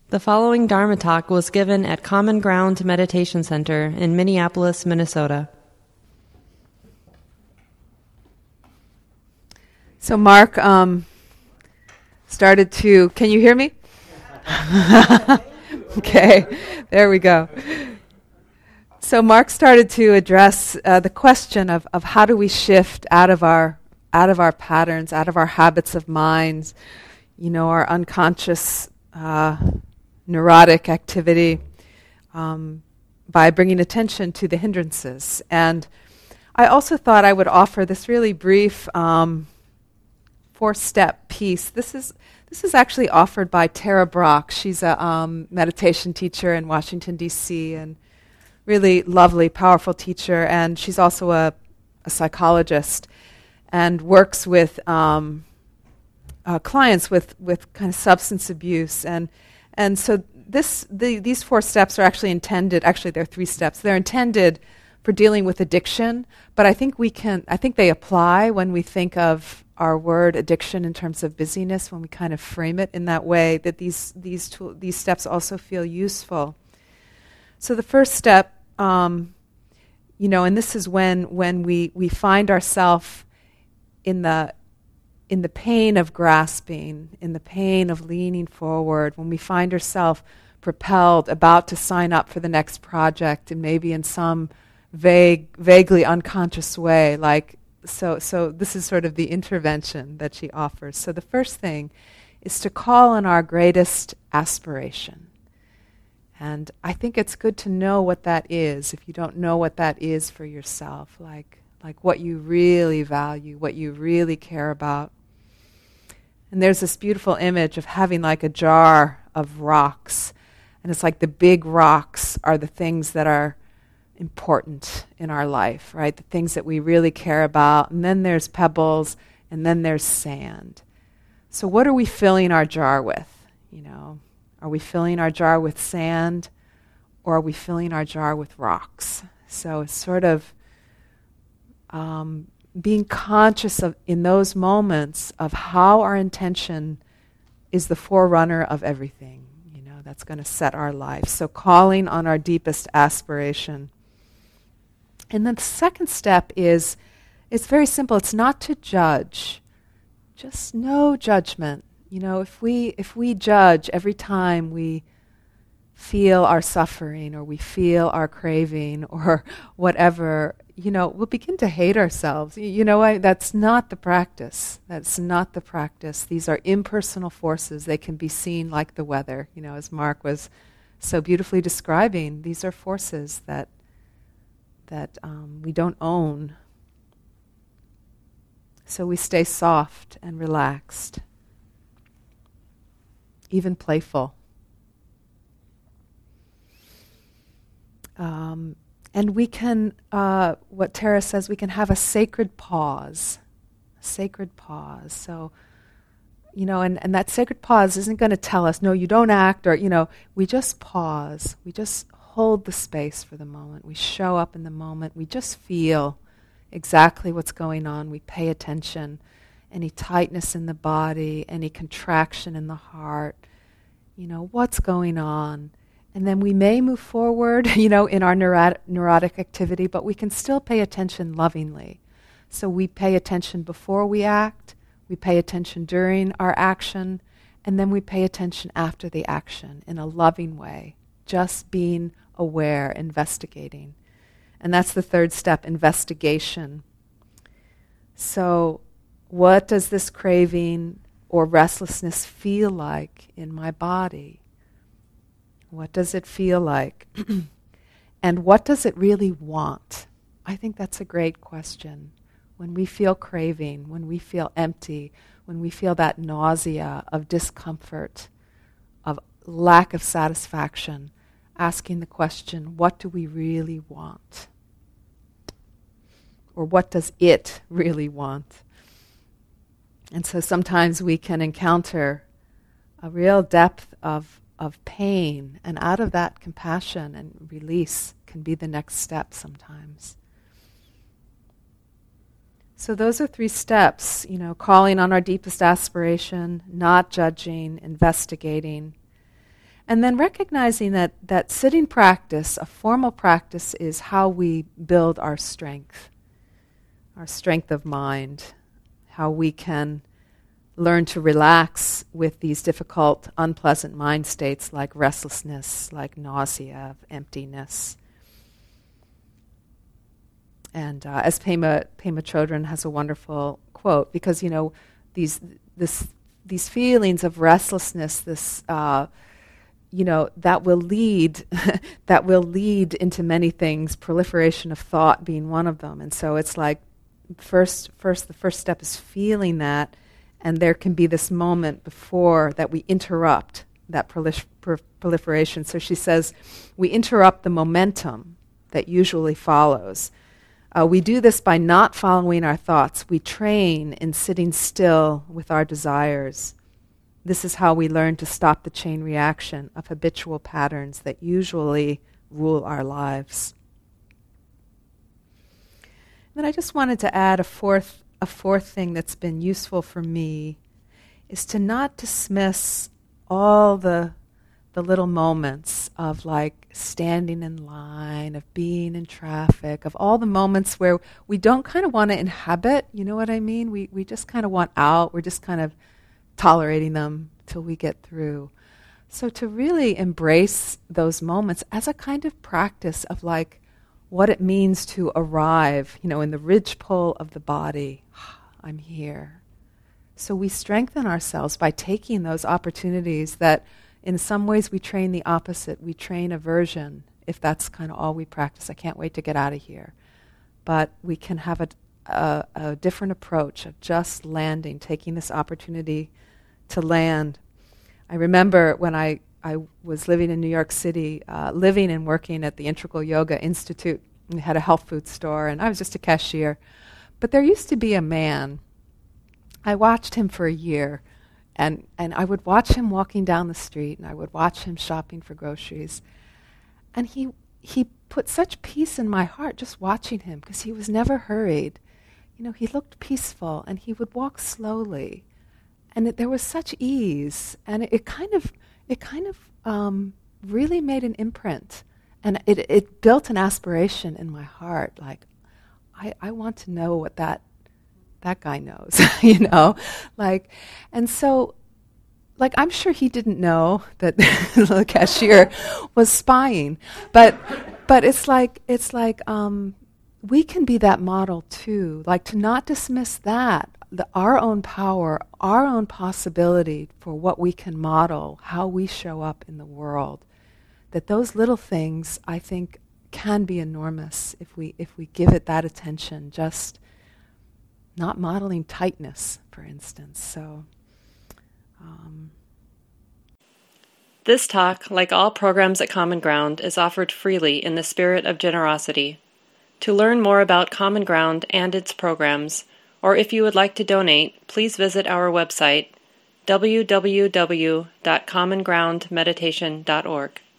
The following Dharma talk was given at Common Ground Meditation Center in Minneapolis, Minnesota. So Mark started to, can you hear me? Okay, there we go. So Mark started to address the question of how do we shift out of our patterns, out of our habits of minds, our unconscious neurotic activity by bringing attention to the hindrances. And I also thought I would offer this really brief 4-step piece. This is actually offered by Tara Brach. She's a meditation teacher in Washington, D.C., and really lovely, powerful teacher. And she's also a psychologist and works with clients with kind of substance abuse. And so these 4 steps are actually intended, actually there are 3 steps, they're intended for dealing with addiction, but I think they apply when we think of our word addiction in terms of busyness, when we kind of frame it in that way, that these steps also feel useful. So the first step, and this is when we find ourselves in the pain of grasping, in the pain of leaning forward, when we find ourselves propelled, about to sign up for the next project, and maybe in some vaguely unconscious way, so this is sort of the intervention that she offers. So the first thing is to call on our greatest aspiration. And I think it's good to know what that is, if you don't know what that is for yourself, like what you really value, what you really care about. And there's this beautiful image of having like a jar of rocks. And it's like the big rocks are the things that are important in our life, right? The things that we really care about. And then there's pebbles, and then there's sand. So what are we filling our jar with? Are we filling our jar with sand, or are we filling our jar with rocks? So it's sort of being conscious of, in those moments, of how our intention is the forerunner of everything, that's going to set our life. So calling on our deepest aspiration. And then the second step is, it's very simple. It's not to judge. Just no judgment. If we judge every time we feel our suffering, or we feel our craving, or whatever, we'll begin to hate ourselves. That's not the practice. That's not the practice. These are impersonal forces. They can be seen like the weather, as Mark was so beautifully describing. These are forces that we don't own. So we stay soft and relaxed, even playful. And we can, what Tara says, we can have a sacred pause. A sacred pause. So, and that sacred pause isn't going to tell us, no, you don't act, or, we just pause. We just hold the space for the moment. We show up in the moment. We just feel exactly what's going on. We pay attention. Any tightness in the body, any contraction in the heart, what's going on. And then we may move forward, in our neurotic activity, but we can still pay attention lovingly. So we pay attention before we act, we pay attention during our action, and then we pay attention after the action in a loving way, just being aware, investigating. And that's the third step, investigation. So what does this craving or restlessness feel like in my body? What does it feel like? And what does it really want? I think that's a great question. When we feel craving, when we feel empty, when we feel that nausea of discomfort, of lack of satisfaction, asking the question, what do we really want? Or what does it really want? And so sometimes we can encounter a real depth of pain, and out of that, compassion and release can be the next step sometimes. So those are 3 steps, calling on our deepest aspiration, not judging, investigating. And then recognizing that sitting practice, a formal practice, is how we build our strength of mind, how we can learn to relax with these difficult, unpleasant mind states like restlessness, like nausea, emptiness. And as Pema Chodron has a wonderful quote, because these feelings of restlessness, that will lead into many things. Proliferation of thought being one of them, and so it's like the first step is feeling that, and there can be this moment before that we interrupt that proliferation. So she says we interrupt the momentum that usually follows. We do this by not following our thoughts. We train in sitting still with our desires. This is how we learn to stop the chain reaction of habitual patterns that usually rule our lives. And then I just wanted to add a fourth thing that's been useful for me is to not dismiss all the little moments of like standing in line, of being in traffic, of all the moments where we don't kind of want to inhabit, you know what I mean? We just kind of want out, we're just kind of tolerating them till we get through. So to really embrace those moments as a kind of practice of like what it means to arrive, in the ridge pull of the body. I'm here. So we strengthen ourselves by taking those opportunities that in some ways we train the opposite. We train aversion, if that's kind of all we practice. I can't wait to get out of here. But we can have a different approach of just landing, taking this opportunity to land. I remember when I was living in New York City, living and working at the Integral Yoga Institute. We had a health food store, and I was just a cashier. But there used to be a man. I watched him for a year, and I would watch him walking down the street, and I would watch him shopping for groceries. And he put such peace in my heart just watching him, because he was never hurried. He looked peaceful, and he would walk slowly. And there was such ease, and it kind of really made an imprint, and it built an aspiration in my heart. Like, I want to know what that guy knows, and so, I'm sure he didn't know that the cashier was spying, but it's like we can be that model too, to not dismiss that. Our own power, our own possibility for what we can model, how we show up in the world, that those little things, I think, can be enormous if we give it that attention, just not modeling tightness, for instance. So, This talk, like all programs at Common Ground, is offered freely in the spirit of generosity. To learn more about Common Ground and its programs, or if you would like to donate, please visit our website, www.commongroundmeditation.org.